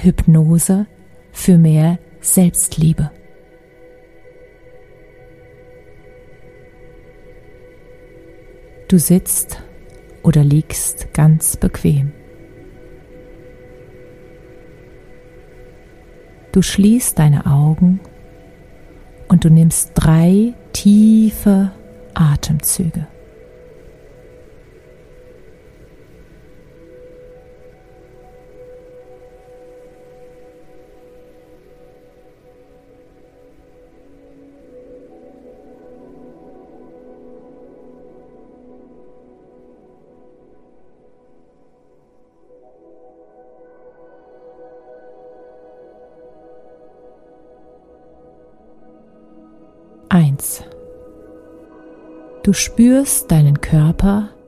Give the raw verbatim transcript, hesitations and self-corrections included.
Hypnose für mehr Selbstliebe. Du sitzt oder liegst ganz bequem. Du schließt deine Augen und du nimmst drei tiefe Atemzüge. Eins. Du spürst deinen Körper